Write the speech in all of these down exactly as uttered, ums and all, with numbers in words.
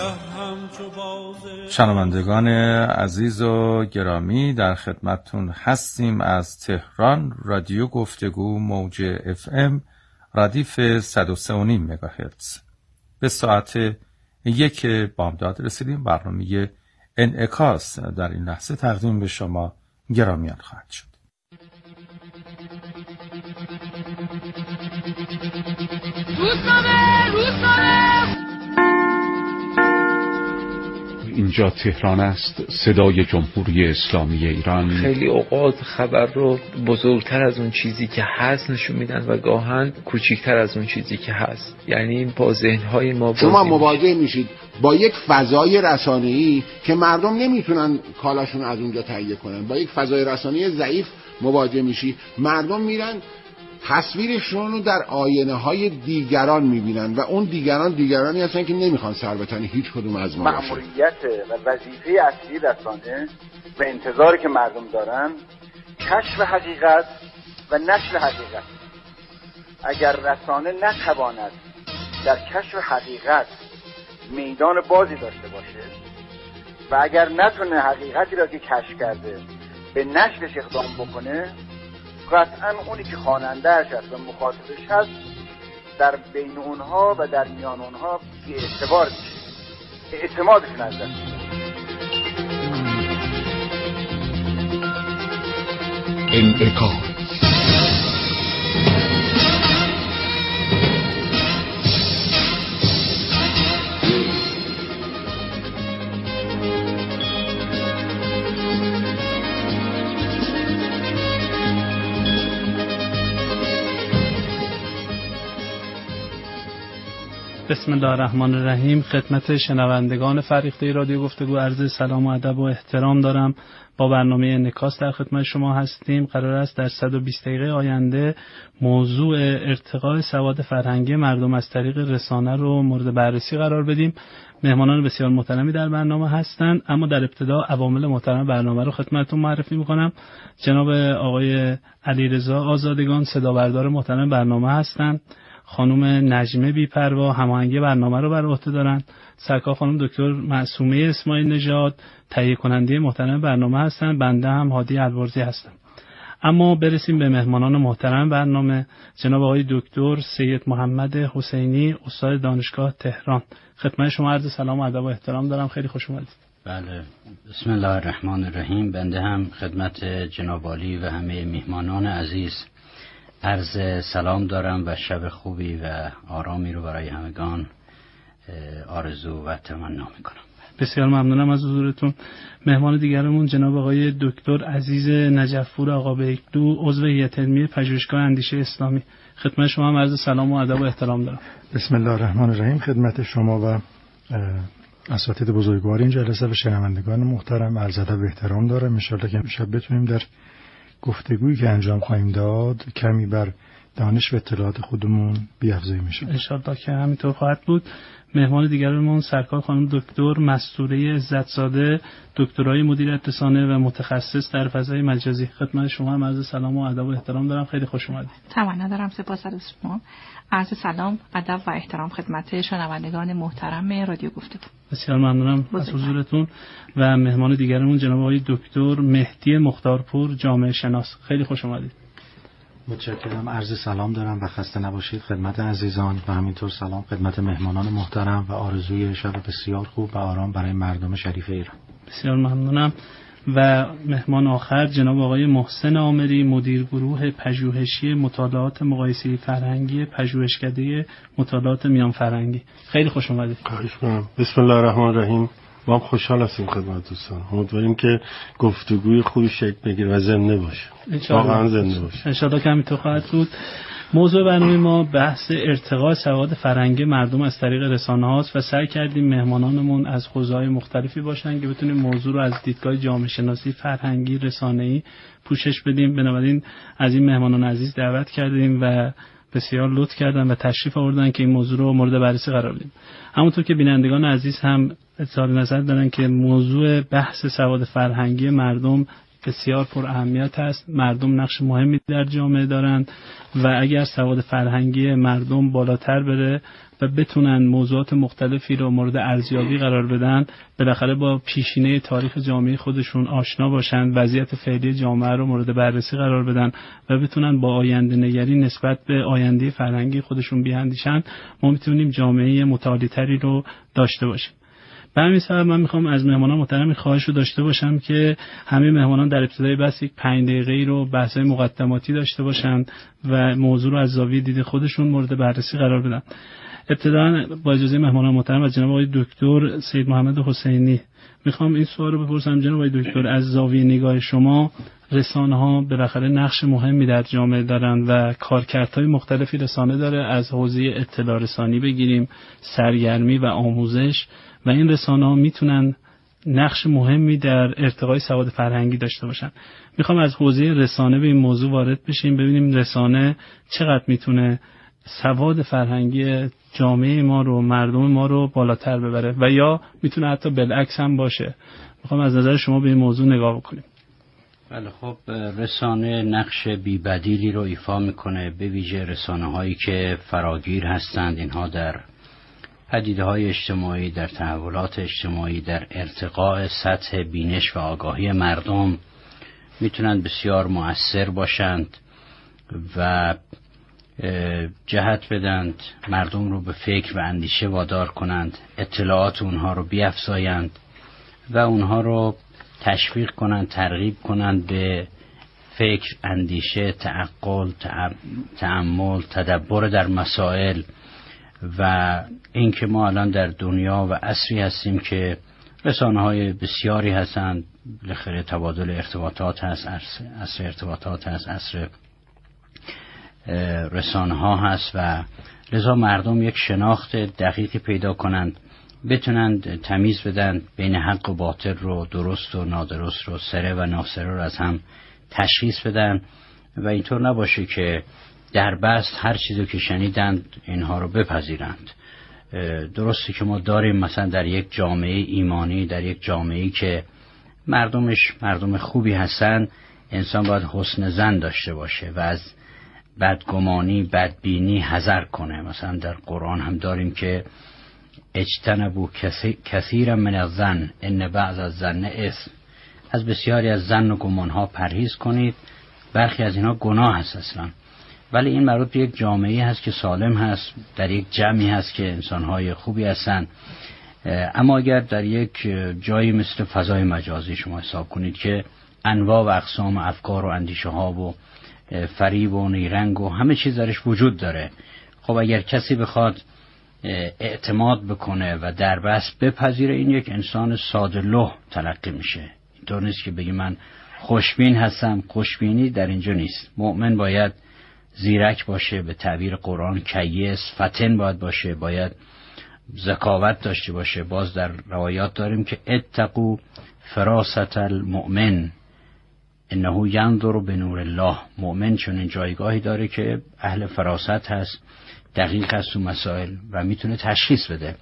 شنوندگان عزیز و گرامی، در خدمتتون هستیم از تهران. رادیو گفتگو موج اف ام ردیف صد و سه و نیم مگاهرتز. به ساعت یک بامداد رسیدیم. برنامه انعکاس در این لحظه تقدیم به شما گرامیان خواهد شد. روزنامه روزنامه اینجا تهران است، صدای جمهوری اسلامی ایران. خیلی اوقات خبر رو بزرگتر از اون چیزی که هست نشون میدن و گاهن کوچیکتر از اون چیزی که هست. یعنی با ذهن‌های ما شما مواجه میشید با یک فضای رسانه‌ای که مردم نمیتونن کالاشون از اونجا تهیه کنن. با یک فضای رسانه‌ای ضعیف مواجه میشی، مردم میرن تصویرشون رو در آینه های دیگران میبینن و اون دیگران دیگرانی هستن که نمیخوان سر بتنی هیچ کدوم از ما. مأموریت و وظیفه اصلی رسانه و انتظاری که مردم دارن کشف حقیقت و نشر حقیقت. اگر رسانه نتواند در کشف حقیقت میدان بازی داشته باشه و اگر نتونه حقیقتی را که کشف کرده به نشرش اقدام بکنه، قطعاً اونی که خواننده‌اش هست و مخاطبش هست در بین اونها و در میان اونها بی اعتبار میشه، اعتمادشون از دست میره. انعکاس. بسم الله الرحمن الرحیم. خدمت شنوندگان فریقه رادیو گفتگو عرض سلام و ادب و احترام دارم. با برنامه انعکاس در خدمت شما هستیم. قرار است در صد و بیست دقیقه آینده موضوع ارتقاء سواد فرهنگی مردم از طریق رسانه رو مورد بررسی قرار بدیم. مهمانان بسیار محترمی در برنامه هستند، اما در ابتدا عوامل محترم برنامه رو خدمتتون معرفی می‌کنم. جناب آقای علیرضا آزادگان صدا بردار محترم برنامه هستند. خانم نجمه بی‌پروا هماهنگی برنامه رو بر عهده دارن. سرکار خانم دکتر معصومه اسماعیل نژاد تهیه کننده محترم برنامه هستن. بنده هم هادی الورزی هستم. اما برسیم به مهمانان محترم برنامه. جناب آقای دکتر سید محمد حسینی استاد دانشگاه تهران، خدمت شما عرض سلام و ادب و احترام دارم. خیلی خوش اومدید. بله، بسم الله الرحمن الرحیم. بنده هم خدمت جناب عالی و همه مهمانان عزیز عرض سلام دارم و شب خوبی و آرامی رو برای همگان آرزو و تمنا میکنم. بسیار ممنونم از حضورتون. مهمان دیگرمون جناب آقای دکتر عزیز نجفپور آقا بیکدو عضو هیئت علمی پژوهشگاه اندیشه اسلامی، خدمت شما هم عرض سلام و ادب و احترام دارم. بسم الله الرحمن الرحیم. خدمت شما و اساتید بزرگوار این جلسه و شنوندگان محترم عرض ادب و احترام دارم. ان شاءالله که امشب بتونیم در گفتگویی که انجام خواهیم داد کمی بر دانش و اطلاعات خودمون بیافزاییم میشه. ان شاءالله که همینطور خواهد بود. مهمان دیگرمون سرکار خانم دکتر مستوره عزت‌زاده، دکترای مدیریت رسانه و متخصص در فضای مجازی، خدمت شما هم عرض سلام و ادب و احترام دارم. خیلی خوش اومدید. تمنا دارم. سپاس از شما. عرض سلام، ادب و احترام خدمت شنوندگان محترم رادیو گفتگو. بسیار ممنونم از حضورتون. و مهمان دیگرمون جناب آقای دکتر مهدی مختارپور، جامعه شناس، خیلی خوش اومدید. متشکرم. عرض سلام دارم و خسته نباشید خدمت عزیزان و همینطور سلام خدمت مهمانان محترم و آرزوی شب بسیار خوب و آرام برای مردم شریف ایران. بسیار ممنونم. و مهمان آخر جناب آقای محسن عامری، مدیر گروه پژوهشی مطالعات مقایسه‌ای فرهنگی پژوهشکده مطالعات میان فرهنگی، خیلی خوش اومدید. خواهش می‌کنم. بسم الله الرحمن الرحیم. ما هم خوشحال هستیم خدمت دوستان. امیدواریم که گفتگوی خوبی شکل بگیره و زنده باشه. واقعا زنده باشه. ان شاءالله که همینطور خواهد بود. موضوع برنامه ما بحث ارتقاء سواد فرهنگی مردم از طریق رسانه هاست و سعی کردیم مهمانانمون از حوزه‌های مختلفی باشن که بتونیم موضوع رو از دیدگاه جامعه شناسی فرهنگی رسانه‌ای پوشش بدیم. بنابراین از این مهمانان عزیز دعوت کردیم و بسیار لطف کردن و تشریف آوردن که این موضوع رو مورد بررسی قرار بدیم. همونطور که بینندگان عزیز هم اظهار نظر دارن که موضوع بحث سواد فرهنگی مردم بسیار پر اهمیت است. مردم نقش مهمی در جامعه دارند و اگر سواد فرهنگی مردم بالاتر بره و بتونن موضوعات مختلفی رو مورد ارزیابی قرار بدن، بالاخره با پیشینه تاریخ جامعه خودشون آشنا باشن، وضعیت فعلی جامعه رو مورد بررسی قرار بدن و بتونن با آینده نگری نسبت به آینده فرهنگی خودشون بیاندیشن، ما میتونیم جامعه متعالی‌تری رو داشته باشیم. به همین سبب من میخوام از مهمانان محترم خواهش رو داشته باشم که همه مهمانان در ابتدای بحث یک پنج دقیقه‌ای رو بحث‌های مقدماتی داشته باشند و موضوع رو از زاویه دید خودشون مورد بررسی قرار بدن. ابتداً با اجازه مهمانان محترم از جناب آقای دکتر سید محمد حسینی میخوام این سوال رو بپرسم. جناب آقای دکتر، از زاویه نگاه شما رسانه‌ها بالاخره نقش مهمی در جامعه دارن و کارکردهای مختلفی رسانه داره، از حوزه اطلاع رسانی بگیریم، سرگرمی و آموزش، و این رسانه‌ها میتونن نقش مهمی در ارتقای سواد فرهنگی داشته باشن. میخوام از حوزه رسانه به این موضوع وارد بشیم، ببینیم رسانه چقدر میتونه سواد فرهنگی جامعه ما رو، مردم ما رو بالاتر ببره و یا میتونه حتی بالعکس هم باشه. میخوام از نظر شما به این موضوع نگاه بکنیم. بله، خب رسانه نقش بی‌بدیلی رو ایفا میکنه، به ویژه رسانه‌هایی که فراگیر هستند. اینها در پدیده‌های اجتماعی، در تحولات اجتماعی، در ارتقاء سطح بینش و آگاهی مردم میتونن بسیار مؤثر باشند و جهت بدند، مردم رو به فکر و اندیشه وادار کنند، اطلاعات اونها رو بیفزایند و اونها رو تشویق کنند، ترغیب کنند به فکر، اندیشه، تعقل، تأمل، تدبر در مسائل. و اینکه ما الان در دنیا و عصری هستیم که رسانه‌های بسیاری هستند، بالاخره تبادل ارتباطات هست، عصر ارتباطات هست، عصر رسانه‌ها هست و لذا مردم یک شناخت دقیقی پیدا کنند، بتونند تمیز بدن بین حق و باطل رو، درست و نادرست رو، سره و ناسره رو از هم تشخیص بدن و اینطور نباشه که در بست هر چیزی که شنیدند اینها رو بپذیرند. درسته که ما داریم مثلا در یک جامعه ایمانی، در یک جامعه‌ای که مردمش مردم خوبی هستن، انسان باید حسن ظن داشته باشه و از بدگمانی، بدبینی حذر کنه. مثلا در قرآن هم داریم که اجتنبوا کثیرا من الظن ان بعض الظن اثم، از بسیاری از ظن و گمانها پرهیز کنید، برخی از اینها گناه هست اصلا. ولی این مربوط به یک جامعه هست که سالم هست، در یک جمعی هست که انسانهای خوبی هستن. اما اگر در یک جایی مثل فضای مجازی شما حساب کنید که انواع و اقسام افکار و اندیشه ها و فریب و نیرنگ و همه چیز درش وجود داره، خب اگر کسی بخواد اعتماد بکنه و در بس بپذیره، این یک انسان ساده‌لوح تلقی میشه. اینطور نیست که بگی من خوشبین هستم. خوشبینی در اینجا نیست. مؤمن باید زیرک باشه، به تعبیر قرآن کیس، فتن باید باشه، باید ذکاوت داشته باشه. باز در روایات داریم که اتقوا فراست المؤمن انه ینظر بنور الله. مؤمن چون جایگاهی داره که اهل فراست هست، دقیق است تو مسائل و میتونه تشخیص بده.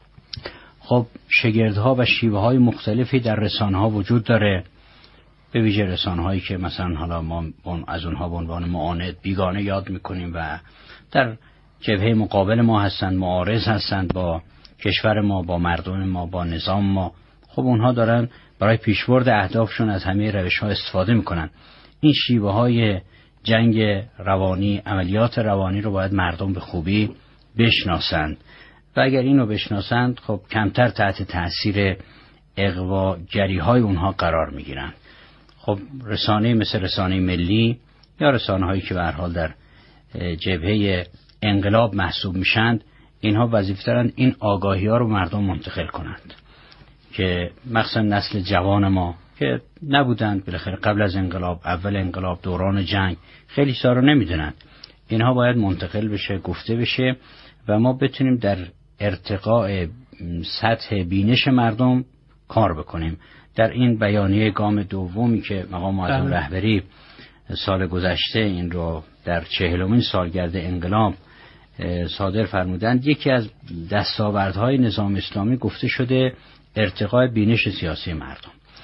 خب شگردها و شیوه های مختلفی در رسانه ها وجود داره، به ویژه رسانه هایی که مثلا حالا ما از اونها به عنوان معاند، بیگانه یاد میکنیم و در جبهه مقابل ما هستند، معارض هستند با کشور ما، با مردم ما، با نظام ما. خب اونها دارن برای پیشبرد اهدافشون از همه روش ها استفاده میکنن. این شیوه های جنگ روانی، عملیات روانی رو باید مردم به خوبی بشناسند و اگر اینو بشناسند خب کمتر تحت تأثیر اغواگری های اونها قرار میگیرن. خب رسانه مثل رسانه ملی یا رسانه هایی که به هر حال در جبهه انقلاب محسوب میشند، اینها وظیفه دارند این آگاهی ها رو مردم منتقل کنند که مخصوصا نسل جوان ما که نبودند بالاخره قبل از انقلاب، اول انقلاب، دوران جنگ، خیلی چیزا رو نمیدونند. اینها باید منتقل بشه، گفته بشه و ما بتونیم در ارتقاء سطح بینش مردم کار بکنیم. در این بیانیه گام دومی که مقام معظم رهبری سال گذشته این رو در چهلمین سالگرد انقلاب صادر فرمودند، یکی از دستاوردهای نظام اسلامی گفته شده ارتقاء بینش سیاسی مردم.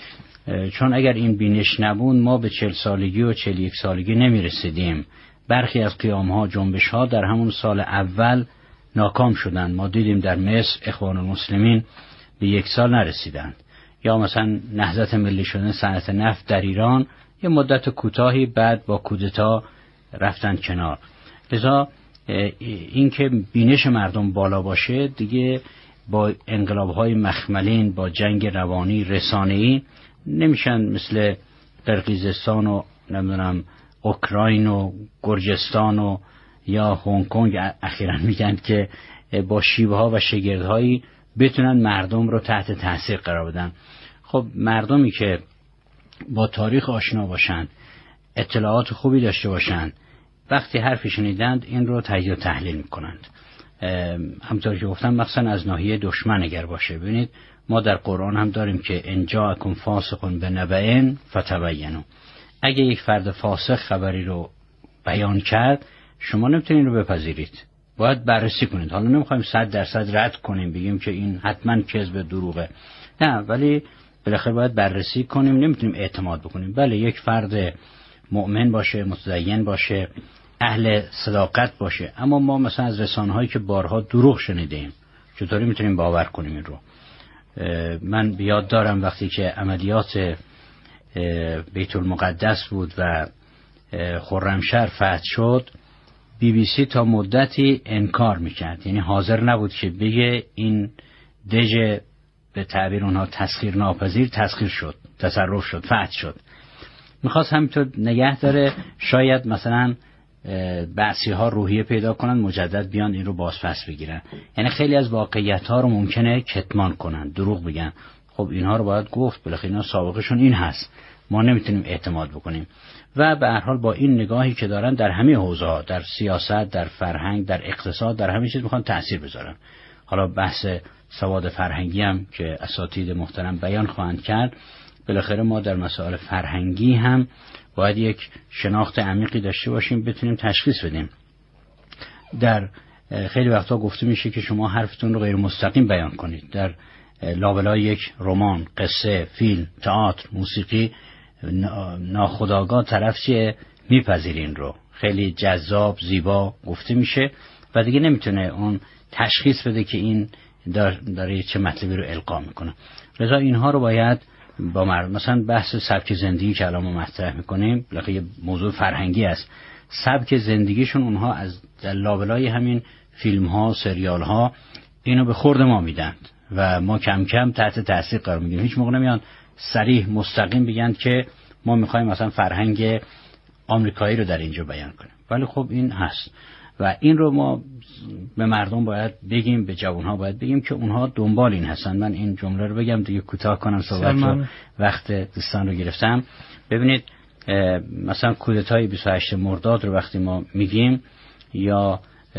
چون اگر این بینش نبود ما به چهل سالگی و چهل یک سالگی نمی رسیدیم. برخی از قیام ها، جنبش ها در همون سال اول ناکام شدند. ما دیدیم در مصر اخوان المسلمین به یک سال نرسیدند، یا مثلا نهضت ملی شدن صنعت نفت در ایران یه مدت کوتاهی بعد با کودتا رفتن کنار. لذا این که بینش مردم بالا باشه دیگه با انقلاب‌های مخملین، با جنگ روانی رسانه‌ای نمیشن مثل قرقیزستان و نمیدونم اوکراین و گرجستان و یا هنگ کنگ اخیراً میگن که با شیوه‌ها و شگردهایی بتونن مردم رو تحت تاثیر قرار بدن. خب مردمی که با تاریخ آشنا باشند، اطلاعات خوبی داشته باشند، وقتی حرفی شنیدند این رو تجزیه و تحلیل میکنند. همونطور که گفتم مثلا از ناحیه دشمن اگر باشه، ببینید ما در قرآن هم داریم که ان جاءکم فاسق بنبأ فتبینوا. اگه یک فرد فاسق خبری رو بیان کرد شما نمیتونید رو بپذیرید، باید بررسی کنید. حالا نمیخوایم صد درصد رد کنیم بگیم که این حتما کذب دروغه، نه، ولی بالاخره باید بررسی کنیم. نمیتونیم اعتماد بکنیم. بله یک فرد مؤمن باشه، متدین باشه، اهل صداقت باشه، اما ما مثلا از رسانه‌هایی که بارها دروغ شنیدیم چطوری میتونیم باور کنیم این رو؟ من بیاد دارم وقتی که عملیات بیت المقدس بود و خرمشهر فتح شد، بی بی سی تا مدتی انکار میکرد، یعنی حاضر نبود که بگه این دژ به تعبیر اونها تسخیر ناپذیر تسخیر شد، تصرف شد، فتح شد. میخواست همینطور نگه داره، شاید مثلا بعضی ها روحیه پیدا کنن مجدد بیان این رو باز پس بگیرن. یعنی خیلی از واقعیت ها رو ممکنه کتمان کنن، دروغ بگن. خب اینها رو باید گفت، بالاخره اینا سابقشون این هست، ما نمیتونیم اعتماد بکنیم. و به هر حال با این نگاهی که دارن در همه حوزه‌ها، در سیاست، در فرهنگ، در اقتصاد، در همه چیز میخوان تأثیر بذارن. حالا بحث سواد فرهنگی هم که اساتید محترم بیان خواهند کرد، بالاخره ما در مسائل فرهنگی هم باید یک شناخت عمیقی داشته باشیم، بتونیم تشخیص بدیم. در خیلی وقتا گفته میشه که شما حرفتون رو غیر مستقیم بیان کنید. در لابلای یک رمان، قصه، فیلم، تئاتر، موسیقی ناخودآگاه طرف چیه میپذیرین رو، خیلی جذاب، زیبا گفته میشه و دیگه نمیتونه اون تشخیص بده که این داره چه مطلبی رو القا میکنه. لذا اینها رو باید با مردم، مثلا بحث سبک زندگی که الان ما مطرح میکنیم، بالاخره موضوع فرهنگی است. سبک زندگیشون اونها از لابلای همین فیلم ها، سریال ها اینو به خورد ما میدن و ما کم کم تحت تاثیر قرار میگیریم. هیچ موقع نمیان صریح مستقیم بگن که ما میخوایم مثلا فرهنگ آمریکایی رو در اینجا بیان کنیم، ولی خب این هست و این رو ما به مردم باید بگیم، به جوانها باید بگیم که اونها دنبال این هستن. من این جمله رو بگم دیگه کوتاه کنم صحبت رو، وقت دوستان رو گرفتم. ببینید مثلا کودتای بیست و هشتم مرداد رو وقتی ما میگیم، یا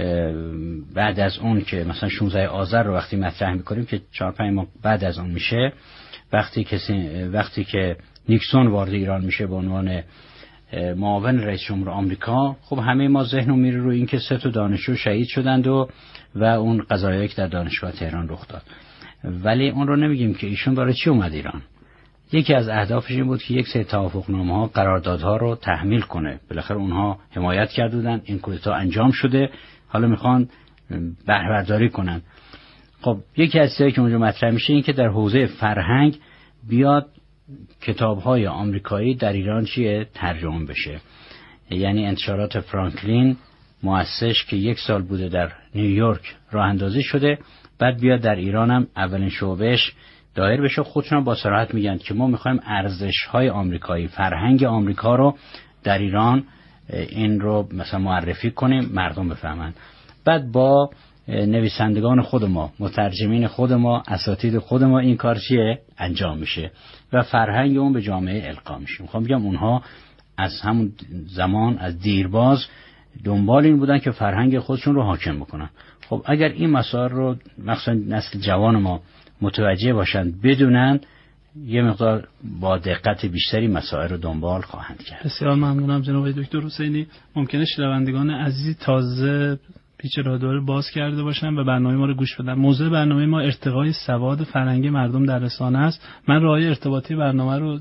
بعد از اون که مثلا شانزدهم آذر رو وقتی مطرح میکنیم که چهار پنج ماه بعد از اون میشه، وقتی کسی وقتی که نیکسون وارد ایران میشه به عنوان معاون رئیس جمهور آمریکا، خب همه ما ذهنمون میره رو این که سه تا دانشجو شهید شدند و و اون قضایایی که در دانشگاه تهران رخ داد، ولی اون رو نمیگیم که ایشون برای چی اومد ایران. یکی از اهدافش این بود که یک سری توافقنامه‌ها، قراردادها رو تحمیل کنه. بالاخره اونها حمایت کرده بودن، این کودتا انجام شده، حالا میخوان بهره برداری کنن. خب یکی از چیزایی که اونجا مطرح میشه این که در حوزه فرهنگ بیاد کتاب‌های آمریکایی در ایران چیه ترجمه بشه. یعنی انتشارات فرانکلین مؤسسش که یک سال بوده در نیویورک راه اندازی شده، بعد بیاد در ایران هم اولین شعبهش دایر بشه. خودشون با صراحت میگن که ما میخوایم ارزش‌های آمریکایی، فرهنگ آمریکا رو در ایران این رو مثلا معرفی کنیم، مردم بفهمن. بعد با نویسندگان خود ما، مترجمین خود ما، اساتید خود ما این کار چیه انجام میشه و فرهنگ اون به جامعه القا میشه. میخوام بگم اونها از همون زمان، از دیرباز دنبال این بودن که فرهنگ خودشون رو حاکم بکنن. خب اگر این مسائل رو مثلا نسل جوان ما متوجه باشند، بدونن، یه مقدار با دقت بیشتری مسائل رو دنبال خواهند کرد. بسیار ممنونم جناب دکتر حسینی. ممکنه شنوندگان عزیز تازه پیچ رادیو رو باز کرده باشن و برنامه ما رو گوش بدن. موضوع برنامه ما ارتقای سواد فرهنگی مردم در رسانه است. من راهی ارتباطی برنامه رو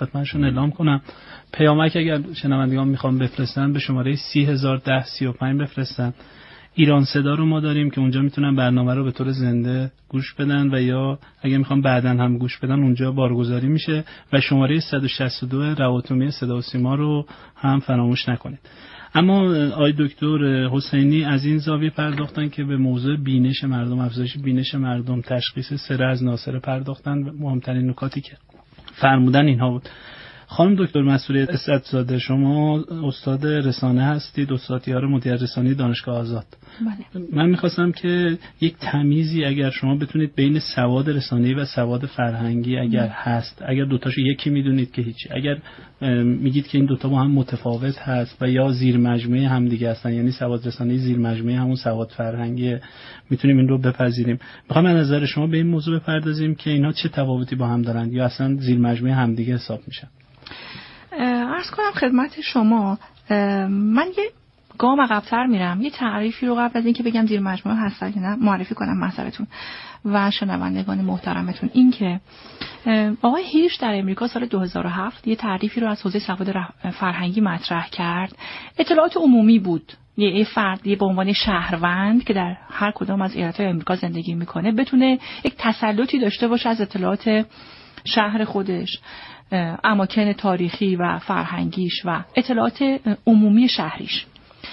خدمتشون اعلام کنم. پیامک اگر شنوندگان میخوام بفرستن به شماره سی هزار و ده سی و پنج بفرستن. ایران صدا رو ما داریم که اونجا میتونن برنامه رو به طور زنده گوش بدن و یا اگه میخوام بعداً هم گوش بدن اونجا بارگذاری میشه. و شماره صد و شصت و دو رواتومی صدا و سیما رو هم فراموش نکنید. اما آقای دکتر حسینی از این زاویه پرداختن که به موضوع بینش مردم، افزایش بینش مردم، تشخیص سره از ناصره پرداختن. مهمترین نکاتی که فرمودن اینها بود. خانم دکتر مسئولیت اسعدزاده، شما استاد رسانه هستید، استادیار مدیر رسانه‌ای دانشگاه آزاد. بله. من میخواستم که یک تمیزی اگر شما بتونید بین سواد رسانه‌ای و سواد فرهنگی اگر بله. هست، اگر دوتاشو یکی میدونید که هیچی، اگر میگید که این دوتا با هم متفاوت هست و یا زیر مجموعه هم دیگه هستن، یعنی سواد رسانه‌ای زیر مجموعه همون سواد فرهنگی، میتونیم این رو بپذیریم. میخوام از نظر شما به این موضوع بپردازیم که اینا چه تفاوتی با هم دارن یا اصلا زیر مجموعه هم دیگه حساب میشن. عرض کنم خدمت شما، من یه گام عقب‌تر میرم، یه تعریفی رو قبل از اینکه بگم زیر مجموعه هست یا نه معرفی کنم محضرتون و شنوندگان محترمتون. این که آقای هیرش در امریکا سال دو هزار و هفت یه تعریفی رو از حوزه سواد فرهنگی مطرح کرد. اطلاعات عمومی بود، یه فردی به عنوان شهروند که در هر کدام از ایالت‌های امریکا زندگی میکنه بتونه یک تسلطی داشته باشه از اطلاعات شهر خودش، اماکن تاریخی و فرهنگیش و اطلاعات عمومی شهریش.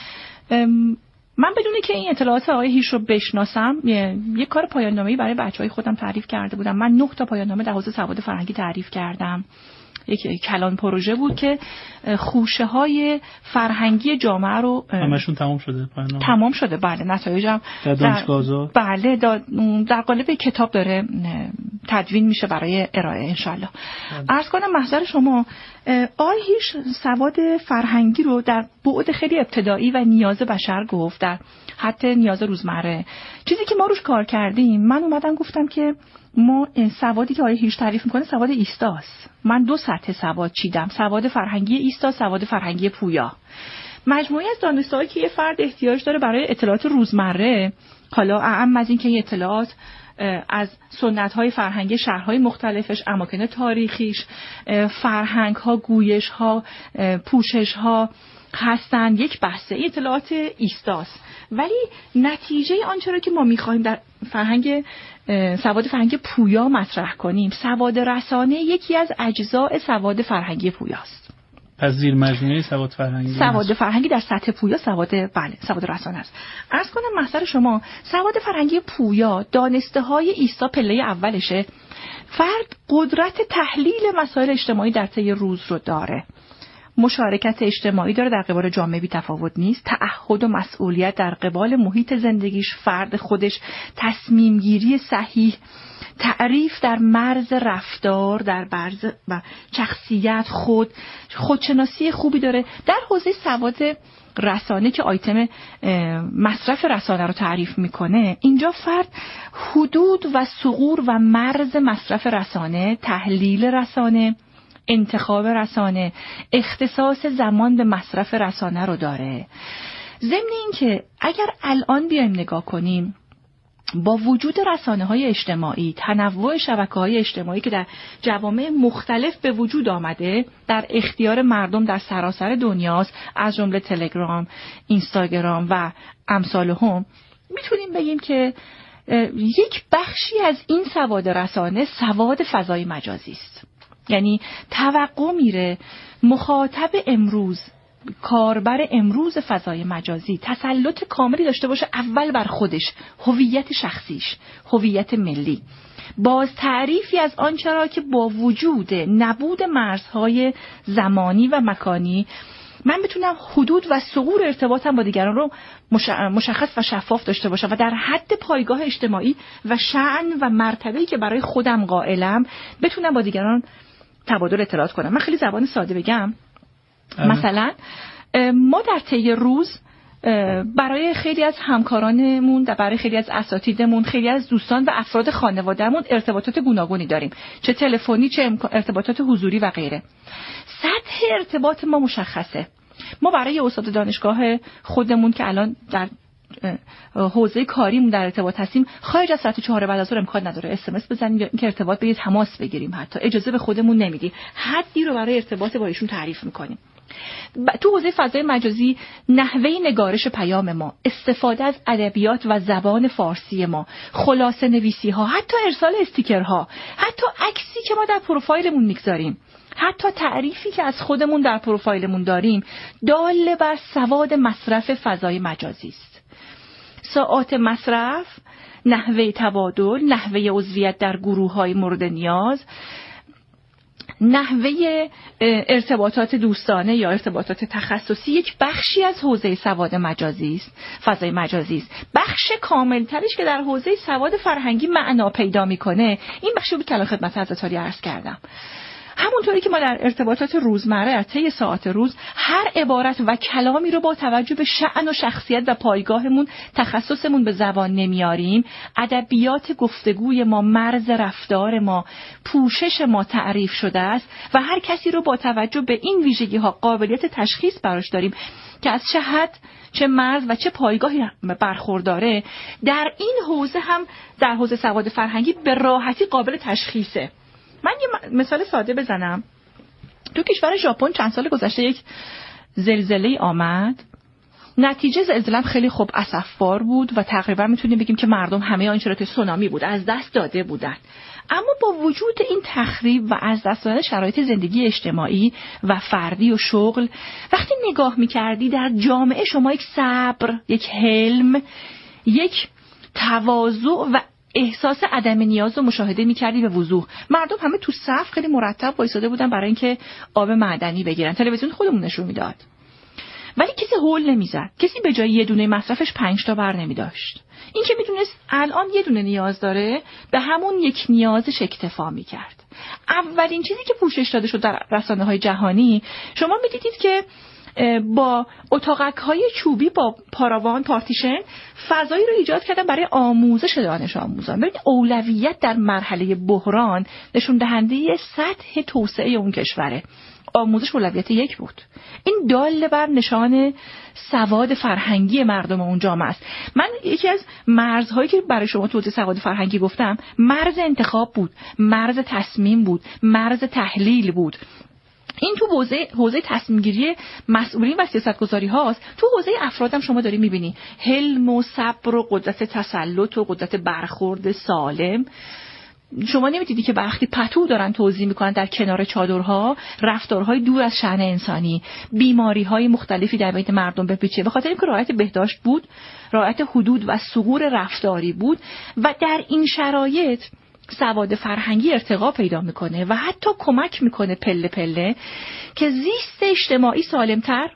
من بدونی که این اطلاعات آقای هیش رو بشناسم یه, یه کار پایان نامه‌ای برای بچه‌های خودم تعریف کرده بودم. من نه تا پایان نامه در حوزه سواد فرهنگی تعریف کردم. یک کلان پروژه بود که خوشه های فرهنگی جامعه رو همشون تمام شده پایان تمام شده. بله، نتایجم در دانشگاه آزاد بله در قالب کتاب داره تدوین میشه برای ارائه انشالله. عرض کنم محضر شما، آقای هیش سواد فرهنگی رو در بعد خیلی ابتدایی و نیاز بشر گفت، در حتی نیاز روزمره. چیزی که ما روش کار کردیم، من اومدم گفتم که ما سوادی که آقای هیش تعریف میکنه سواد ایستاست. من دو سطح سواد چیدم، سواد فرهنگی ایستا، سواد فرهنگی پویا. مجموعی از دانش‌هایی که یه فرد احتیاج داره برای اطلاعات روزمره، حالا اعم از این که این اطلاعات از سنت‌های فرهنگی شهرهای مختلفش، اماکن تاریخیش، فرهنگ‌ها، گویش‌ها، پوشش‌ها هستند، یک بحثه اطلاعات ایستاست. ولی نتیجه آنچه را که ما می‌خوایم در فرهنگ سواد فرهنگی پویا مطرح کنیم، سواد رسانه یکی از اجزای سواد فرهنگی پویاست. پس زیر مجموعه سواد فرهنگی سواد فرهنگی در سطح پویا سواد بله سواد رسانه است. عرض کنم محضر شما، سواد فرهنگی پویا دانسته های ایستا پله اولشه. فرد قدرت تحلیل مسائل اجتماعی در طی روز رو داره، مشارکت اجتماعی داره، در قبال جامعه بی تفاوت نیست، تعهد و مسئولیت در قبال محیط زندگیش، فرد خودش، تصمیم گیری صحیح، تعریف در مرز رفتار، در مرز و شخصیت خود، خودشناسی خوبی داره. در حوزه سواد رسانه که آیتم مصرف رسانه رو تعریف میکنه، اینجا فرد حدود و ثغور و مرز مصرف رسانه، تحلیل رسانه، انتخاب رسانه، اختصاص زمان به مصرف رسانه رو داره. ضمن این که اگر الان بیایم نگاه کنیم، با وجود رسانه‌های اجتماعی، تنوع شبکه‌های اجتماعی که در جوامع مختلف به وجود آمده، در اختیار مردم در سراسر دنیاست، از جمله تلگرام، اینستاگرام و امثالهم، میتونیم بگیم که یک بخشی از این سواد رسانه سواد فضای مجازی است. یعنی توقع میره مخاطب امروز، کاربر امروز فضای مجازی تسلط کاملی داشته باشه اول بر خودش، هویت شخصیش، هویت ملی، باز تعریفی از آنچه را که با وجود نبود مرزهای زمانی و مکانی من بتونم حدود و ثغور ارتباطم با دیگران رو مشخص و شفاف داشته باشم و در حد پایگاه اجتماعی و شأن و مرتبه‌ای که برای خودم قائلم بتونم با دیگران تبادل اطلاعات کنم. من خیلی زبان ساده بگم، مثلا ما در طی روز برای خیلی از همکارانمون، برای خیلی از اساتیدمون، خیلی از دوستان و افراد خانوادهمون ارتباطات گوناگونی داریم، چه تلفنی، چه ارتباطات حضوری و غیره. سطح ارتباط ما مشخصه. ما برای استاد دانشگاه خودمون که الان در حوزه کاریمون در ارتباط هستیم، خارج از ساعت چهار بعد از ظهر امکان نداره اس ام اس بزنیم یا اینکه ارتباط بگیریم، تماس بگیریم، حتی اجازه به خودمون نمیدیم، حدی رو برای ارتباط با ایشون تعریف میکنیم. تو حوزه فضای مجازی نحوه نگارش پیام ما، استفاده از ادبیات و زبان فارسی ما، خلاصه نویسی ها، حتی ارسال استیکرها، حتی عکسی که ما در پروفایلمون میگذاریم، حتی تعریفی که از خودمون در پروفایلمون داریم، دال بر سواد مصرف فضای مجازی است. ساعات مصرف، نحوه تبادل، نحوه عضویت در گروه‌های مورد نیاز، نحوه ارتباطات دوستانه یا ارتباطات تخصصی یک بخشی از حوزه سواد مجازی است، فضای مجازی است. بخش کاملترش که در حوزه سواد فرهنگی معنا پیدا میکنه، این بخشی بود که الان خدمت حضرت عالی عرض کردم. همونطوری که ما در ارتباطات روزمره از طی ساعات روز هر عبارت و کلامی رو با توجه به شأن و شخصیت و پایگاهمون، تخصصمون به زبان نمیاریم، ادبیات گفتگوی ما، مرز رفتار ما، پوشش ما تعریف شده است و هر کسی رو با توجه به این ویژگی ها قابلیت تشخیص براش داریم که از چه حد، چه مرز و چه پایگاهی برخورداره. در این حوزه هم، در حوزه سواد فرهنگی، به راحتی قابل تشخیصه. من یه مثال ساده بزنم. تو کشور ژاپن چند سال گذشته یک زلزله آمد. نتیجه زلزله خیلی خوب اسفبار بود و تقریبا میتونیم بگیم که مردم همه آن شرایط سونامی بود، از دست داده بودن. اما با وجود این تخریب و از دست دادن شرایط زندگی اجتماعی و فردی و شغل، وقتی نگاه میکردی در جامعه شما یک صبر، یک حلم، یک تواضع و احساس عدم نیاز رو مشاهده می‌کردی به وضوح. مردم همه تو صف خیلی مرتب وایساده بودن برای اینکه آب معدنی بگیرن. تلویزیون خودمون نشون میداد. ولی کسی هول نمیزد. کسی به جای یه دونه مصرفش پنج تا بر نمی‌داشت. این که میدونست الان یه دونه نیاز داره، به همون یک نیازش اکتفا می‌کرد. اولین چیزی که پوشش داده شد در رسانه‌های جهانی، شما می‌دیدید که با اتاقک‌های چوبی با پاراوان پارتیشن فضایی رو ایجاد کردن برای آموزش دانش آموزان. ببینید اولویت در مرحله بحران نشون دهنده سطح توسعه اون کشوره. آموزش اولویت یک بود. این دال بر نشان سواد فرهنگی مردم اون جامعه است. من یکی از مرزهایی که برای شما توضیح سواد فرهنگی گفتم، مرز انتخاب بود، مرز تصمیم بود، مرز تحلیل بود. این تو حوزه حوزه تصمیم گیری مسئولین و سیاستگذاری هاست. تو حوزه افراد هم شما داری میبینی حلم و صبر و قدرت تسلط و قدرت برخورد سالم. شما نمیدیدی که وقتی پتو دارن توضیح میکنن در کنار چادرها، رفتارهای دور از شأن انسانی، بیماریهای مختلفی در بین مردم بپیچه، به خاطر اینکه رعایت بهداشت بود، رعایت حدود و ثغور رفتاری بود. و در این شرایط سواد فرهنگی ارتقا پیدا میکنه و حتی کمک میکنه پله پله که زیست اجتماعی سالمتر،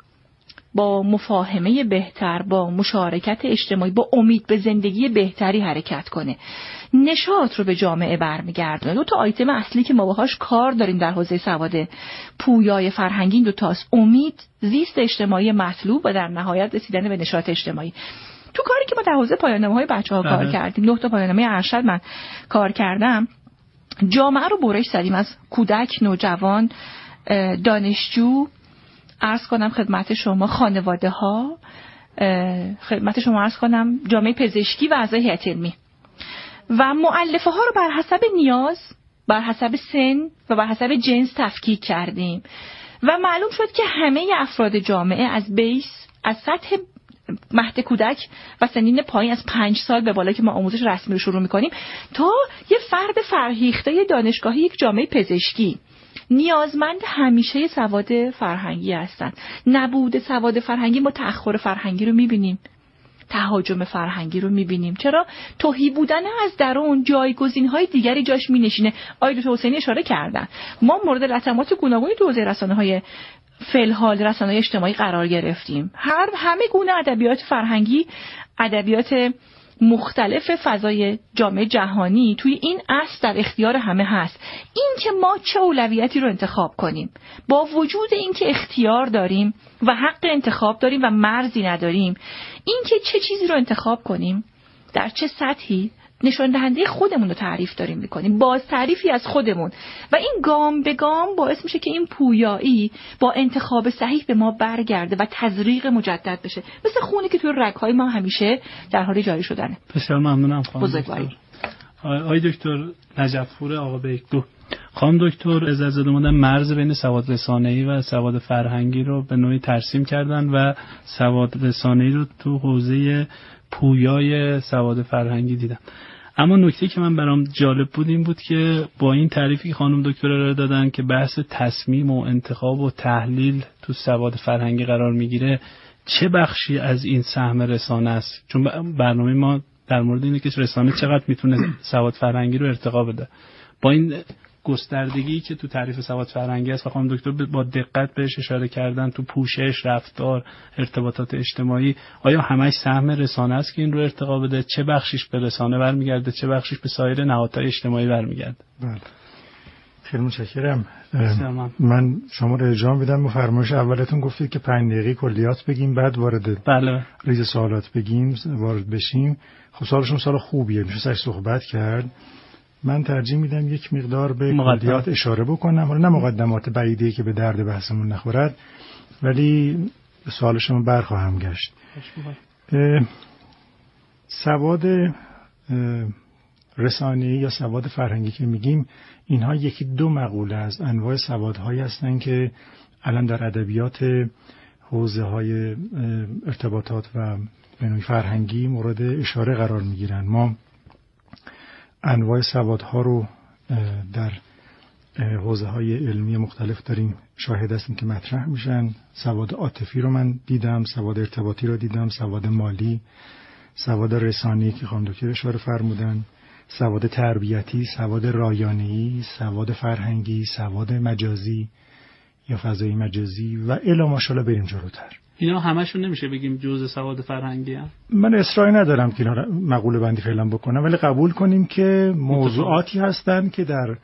با مفاهمه بهتر، با مشارکت اجتماعی، با امید به زندگی بهتری حرکت کنه. نشاط رو به جامعه برمیگردونه. دو تا آیتم اصلی که ما باهاش کار داریم در حوزه سواد پویای فرهنگی دو تاست: امید، زیست اجتماعی مطلوب و در نهایت رسیدن به نشاط اجتماعی. تو کاری که ما در حوزه پایان‌نامه‌های بچه‌ها کار کردیم، نه تا پایان‌نامه ارشد من کار کردم، جامعه رو برش زدیم از کودک، نوجوان، دانشجو، عرض کنم خدمت شما خانواده ها، خدمت شما عرض کنم جامعه پزشکی و اعضای هیئت علمی، و مؤلفه ها رو بر حسب نیاز، بر حسب سن و بر حسب جنس تفکیک کردیم و معلوم شد که همه افراد جامعه از بیس، از سطح مهد کودک و سنین پایین از پنج سال به بالا که ما آموزش رسمی رو شروع میکنیم تا یه فرد فرهیخته دانشگاهی، یک جامعه پزشکی، نیازمند همیشه سواد فرهنگی هستند. نبود سواد فرهنگی، ما تأخر فرهنگی رو میبینیم، تهاجم فرهنگی رو میبینیم. چرا؟ تهی بودن از درون جایگزین‌های دیگری جاش مینشینه. آقای دکتر حسینی اشاره کردن ما مورد لطمات گوناگونی تو حوزه رسانه‌های فعال رسانه‌های اجتماعی قرار گرفتیم. هر همه گونه ادبیات فرهنگی، ادبیات مختلف فضای جامعه جهانی توی این اصل در اختیار همه هست. این که ما چه اولویتی رو انتخاب کنیم، با وجود این که اختیار داریم و حق انتخاب داریم و مرزی نداریم، این که چه چیزی رو انتخاب کنیم، در چه سطحی، نشان دهنده خودمون رو تعریف داریم میکنیم، باز تعریفی از خودمون، و این گام به گام باعث میشه که این پویایی با انتخاب صحیح به ما برگرده و تزریق مجدد بشه، مثل خونی که توی رگ‌های ما همیشه در حال جاری شدنه. بسیار ممنونم خانم بزرگواری. آقای دکتر نجف‌پور آقا بیکدو، خانم دکتر اجازه دادن مرز بین سواد رسانه‌ای و سواد فرهنگی رو به نوعی ترسیم کردن و سواد رسانه‌ای رو تو حوزه پویای سواد فرهنگی دیدم. اما نکته که من برام جالب بود این بود که با این تعریفی که خانم دکتر ارائه دادن که بحث تصمیم و انتخاب و تحلیل تو سواد فرهنگی قرار میگیره، چه بخشی از این سهم رسانه است؟ چون برنامه ما در مورد اینه که رسانه چقدر میتونه سواد فرهنگی رو ارتقا بده. با این گستردگی که تو تعریف سواد فرهنگی است و خانم دکتر با دقت بهش اشاره کردن تو پوشش، رفتار، ارتباطات اجتماعی، آیا همش سهم رسانه است که این رو ارتقا بده؟ چه بخشیش به رسانه برمیگرده، چه بخشیش به سایر نهادهای اجتماعی برمیگرده؟ بله، خیلی متشکرم. من شما رو ارجاع میدم. فرمایش اولتون گفتید که پنج دقیقه کلیات بگیم بعد وارد بله ریز سوالات بگیم، وارد بشیم. خب سالشون سال خوبیه، میشه سرش صحبت کرد. من ترجیح میدم یک مقدار به کلیات اشاره بکنم، حالا نه مقدمات بعیدی که به درد بحثمون نخورد، ولی به سوال شما برخواهم گشت. سواد رسانه‌ای یا سواد فرهنگی که میگیم، اینها یکی دو مقوله از انواع سوادهایی هستند که الان در ادبیات حوزه‌های ارتباطات و بنوی فرهنگی مورد اشاره قرار میگیرن. ما انواع سوادها رو در حوزه‌های علمی مختلف داریم شاهد هستیم که مطرح میشن. سواد عاطفی رو من دیدم، سواد ارتباطی رو دیدم، سواد مالی، سواد رسانه‌ای که خانم دکتر اشاره فرمودن، سواد تربیتی، سواد رایانه‌ای، سواد فرهنگی، سواد مجازی یا فضایی مجازی و الی ماشاءالله بریم جلوتر. اینا همشون نمیشه بگیم جزء سواد فرهنگی هم؟ من اصراری ندارم که اینا مقوله بندی فعلا بکنم، ولی قبول کنیم که موضوعاتی هستند که در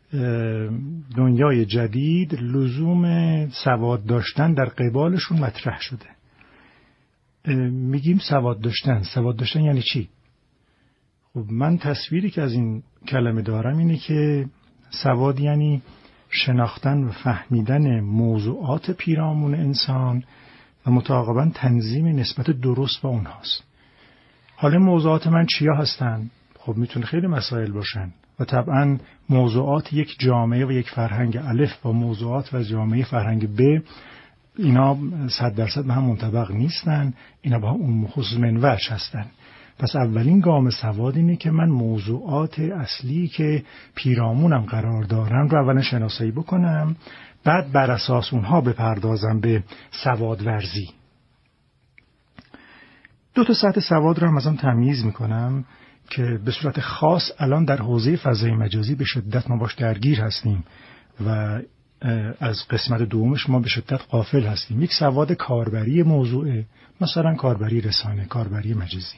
دنیای جدید لزوم سواد داشتن در قبالشون مطرح شده. میگیم سواد داشتن، سواد داشتن یعنی چی؟ خب من تصویری که از این کلمه دارم اینه که سواد یعنی شناختن و فهمیدن موضوعات پیرامون انسان و متعاقباً تنظیم نسبت درست با اونهاست. حالا موضوعات من چیا هستن؟ خب میتونه خیلی مسائل باشن و طبعاً موضوعات یک جامعه و یک فرهنگ الف با موضوعات و جامعه فرهنگ ب، اینا صد درصد به هم منطبق نیستن، اینا با هم خصوص منوچ هستن. پس اولین گام سواد اینه که من موضوعات اصلی که پیرامونم قرار دارن رو اولا شناسایی بکنم، بعد بر اساس اونها بپردازم به سواد ورزی. دو تا سطح سواد رو هم از آن تمیز میکنم که به صورت خاص الان در حوزه فضای مجازی به شدت ما باش درگیر هستیم و از قسمت دومش ما به شدت غافل هستیم. یک سواد کاربری موضوعه، مثلا کاربری رسانه، کاربری مجازی،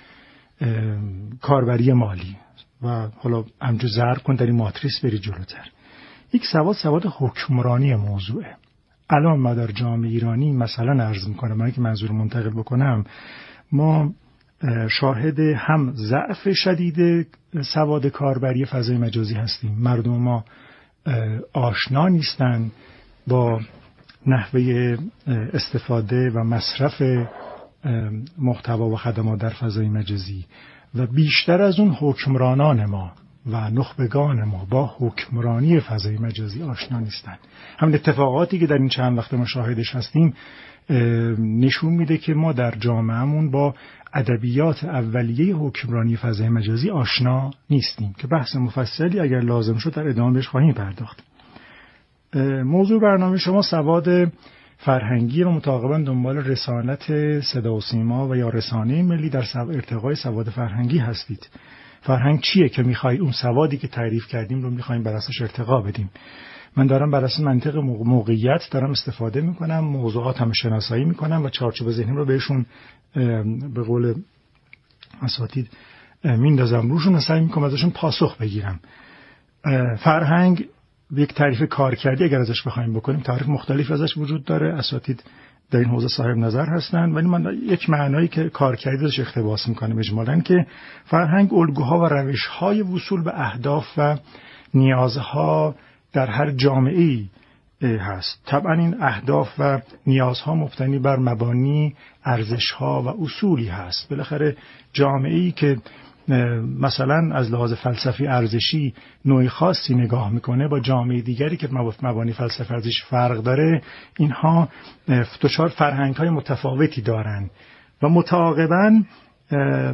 کاربری مالی و حالا همجور ضرب کن در این ماتریس بری جلوتر. یک سواد سواد حکمرانی موضوعه. الان ما در جامعه ایرانی مثلا عرض میکنم، من که منظور منتقل بکنم، ما شاهد هم ضعف شدید سواد کاربری فضای مجازی هستیم. مردم ما آشنا نیستن با نحوه استفاده و مصرف محتوا و خدمات در فضای مجازی و بیشتر از اون حکمرانان ما و نخبگان ما با حکمرانی فضای مجازی آشنا نیستن. همین اتفاقاتی که در این چند وقت ما شاهدش هستیم نشون میده که ما در جامعهمون با ادبیات اولیه حکمرانی فضای مجازی آشنا نیستیم که بحث مفصلی اگر لازم شد در ادامه بهش خواهیم پرداخت. موضوع برنامه شما سواد فرهنگی و متعاقباً دنبال رسانت صدا و سیما و یا رسانه ملی در ارتقای سواد فرهنگی هستید. فرهنگ چیه که میخوای اون سوادی که تعریف کردیم رو میخوایم بر اساسش ارتقا بدیم؟ من دارم بر اساس منطق موقعیت دارم استفاده میکنم، موضوعات هم شناسایی میکنم و چارچوب ذهنی رو بهشون به قول اساتید میندازم روشون و سعی میکنم ازشون پاسخ بگیرم. فرهنگ یک تعریف کارکردی اگر ازش بخوایم بکنیم، تعریف مختلف ازش وجود داره. اساتید در این حوزه صاحب نظر هستند، ولی من یک معنایی که کارکردش اقتباس میکنم اجمالاً که فرهنگ الگوها و روش‌های وصول به اهداف و نیازها در هر جامعه‌ای هست. طبعا این اهداف و نیازها مبتنی بر مبانی، ارزش‌ها و اصولی هست. بالاخره جامعه‌ای که مثلا از لحاظ فلسفی ارزشی نوع خاصی نگاه میکنه با جامعه دیگری که مبانی فلسفی ارزشی فرق داره، اینها دچار فرهنگ‌های متفاوتی دارن و متعاقباً